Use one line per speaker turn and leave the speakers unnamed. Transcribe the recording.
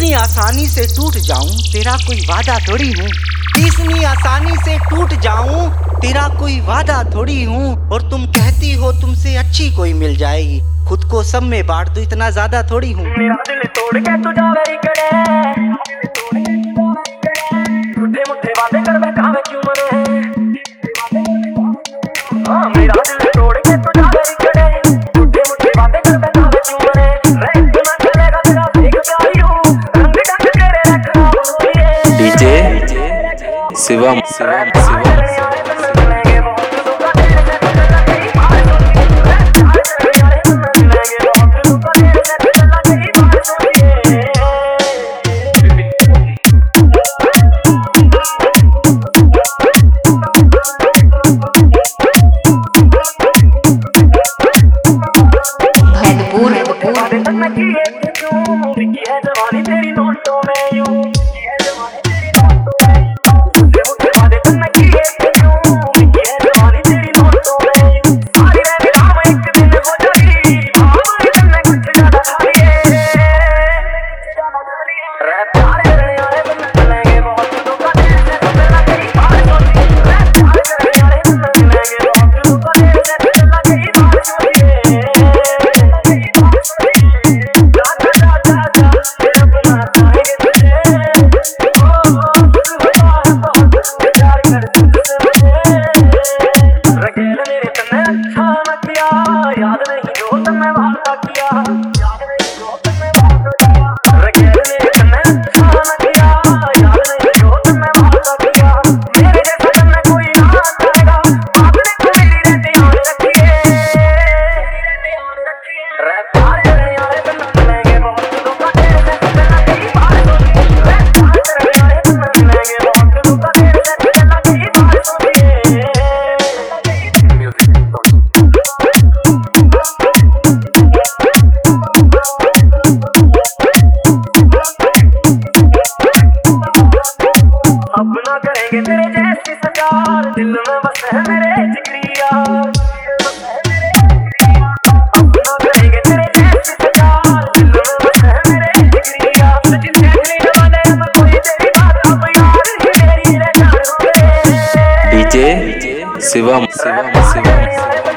इतनी आसानी से टूट जाऊं तेरा कोई वादा थोड़ी हूँ। इतनी आसानी से टूट जाऊं तेरा कोई वादा थोड़ी हूँ। और तुम कहती हो तुमसे अच्छी कोई मिल जाएगी, खुद को सब में बांट दो इतना ज्यादा थोड़ी हूँ।
मेरा दिल तोड़ के तू जावे रिकड़े, झूठे मुठे वादे कर बहकावे क्यों मरे। हाँ मेरा दिल तोड़ के तू जावे रिकड़े, झूठे मुठे वादे कर बहकावे क्यों मरे। रैंक ना चलेगा तेरा देख प्यारी हूँ, रंग ढंग तेरे रखना बोलिए।
डीजे शिवम तेरी नोटों में यूं तेरे जैसी सरकार दिल में बस है मेरे जिगरी यार। अपना करेंगे तेरे जैसी सरकार दिल में बस है मेरे जिगरी यार। सचिन तेंदुलकर वाले अब कोई तेरी बात अब यार ही मेरी रह जान हो गए। डीजे शिवम।